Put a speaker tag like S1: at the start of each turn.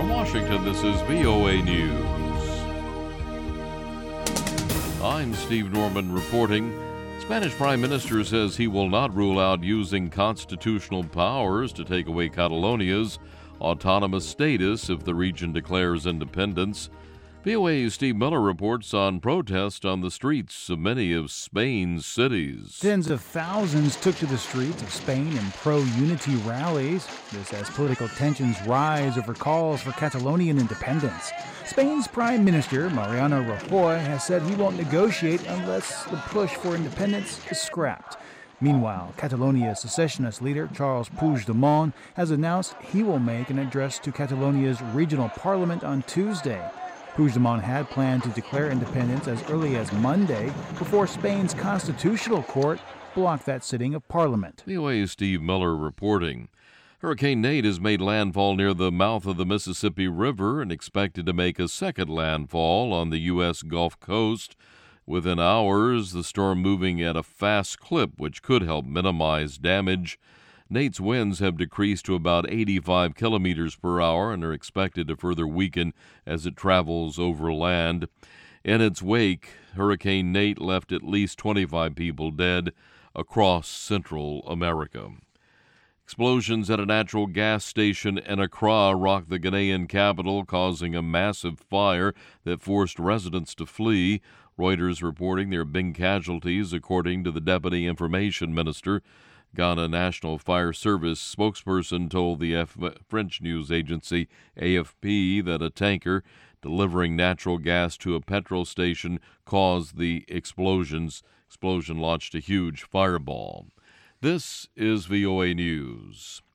S1: From Washington, this is VOA News. I'm Steve Norman reporting. Spanish Prime Minister says he will not rule out using constitutional powers to take away Catalonia's autonomous status if the region declares independence. VOA's Steve Miller reports on protests on the streets of many of Spain's cities.
S2: Tens of thousands took to the streets of Spain in pro-unity rallies. This as political tensions rise over calls for Catalonian independence. Spain's Prime Minister, Mariano Rajoy, has said he won't negotiate unless the push for independence is scrapped. Meanwhile, Catalonia's secessionist leader, Charles Puigdemont, has announced he will make an address to Catalonia's regional parliament on Tuesday. Puigdemont had planned to declare independence as early as Monday before Spain's constitutional court blocked that sitting of parliament.
S1: VOA's Steve Miller reporting. Hurricane Nate has made landfall near the mouth of the Mississippi River and expected to make a second landfall on the U.S. Gulf Coast. Within hours, the storm moving at a fast clip, which could help minimize damage. Nate's winds have decreased to about 85 kilometers per hour and are expected to further weaken as it travels over land. In its wake, Hurricane Nate left at least 25 people dead across Central America. Explosions at a natural gas station in Accra rocked the Ghanaian capital, causing a massive fire that forced residents to flee. Reuters reporting there have been casualties, according to the Deputy Information Minister. Ghana National Fire Service spokesperson told the French news agency AFP that a tanker delivering natural gas to a petrol station caused the explosions. Explosion launched a huge fireball. This is VOA News.